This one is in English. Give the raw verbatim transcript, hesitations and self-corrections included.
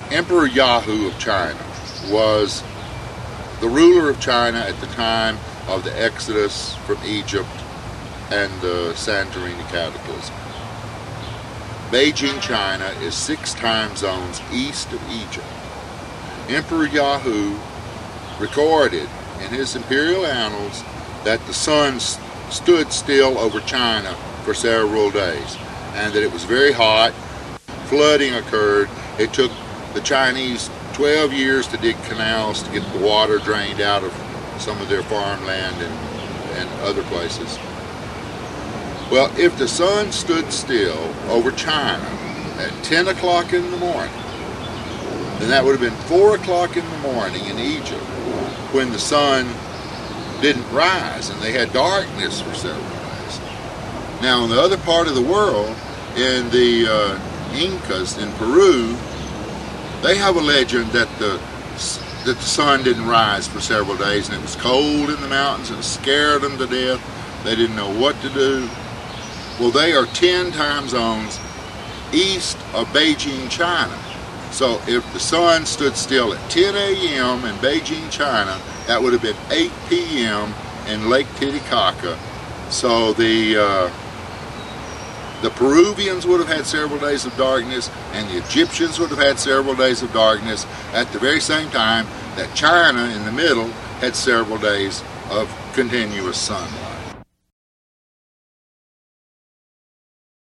Emperor Yahoo of China was the ruler of China at the time of the Exodus from Egypt and the Santorini Cataclysm. Beijing, China is six time zones east of Egypt. Emperor Yahoo recorded in his imperial annals that the sun stood still over China for several days and that it was very hot. Flooding occurred. It took the Chinese twelve years to dig canals to get the water drained out of some of their farmland and, and other places. Well, if the sun stood still over China at ten o'clock in the morning, then that would have been four o'clock in the morning in Egypt when the sun didn't rise and they had darkness for several days. Now, in the other part of the world, in the uh, Incas in Peru, they have a legend that the that the sun didn't rise for several days and it was cold in the mountains and it scared them to death. They didn't know what to do. Well, they are ten time zones east of Beijing, China. So if the sun stood still at ten A M in Beijing, China, that would have been eight P M in Lake Titicaca. So the uh, the Peruvians would have had several days of darkness, and the Egyptians would have had several days of darkness at the very same time that China in the middle had several days of continuous sunlight.